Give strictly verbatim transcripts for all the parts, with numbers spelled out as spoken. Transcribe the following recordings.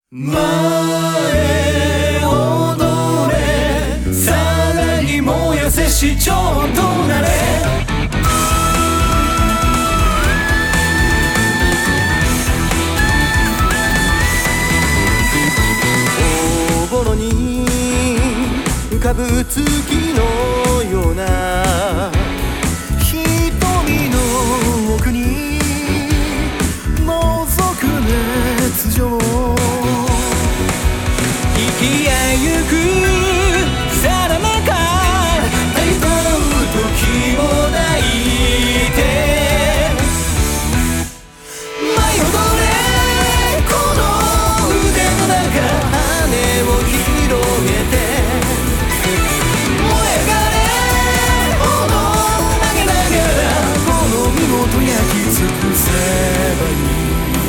前踊れ、さらに燃やせ、市長となれ。 大幌に浮かぶ月のような瞳の奥に覗く熱情、 生きやゆくさらなか歌う時を抱いて、舞い踊れこの腕の中、羽を広げて燃え上がれ炎投げながら、この身元焼き尽くせばいい。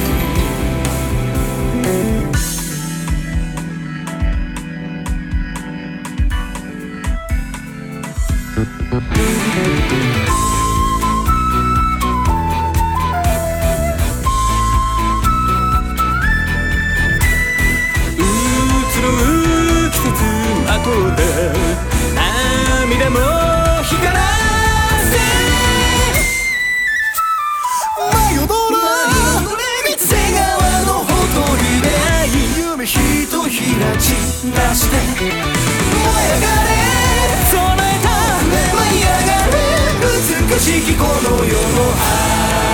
移ろう季節まとうで涙も光らせ、 舞い踊れ三瀬川のほとりで夢ひとひら散らして燃え上がれ備えた舞い上がれ美しきこの世の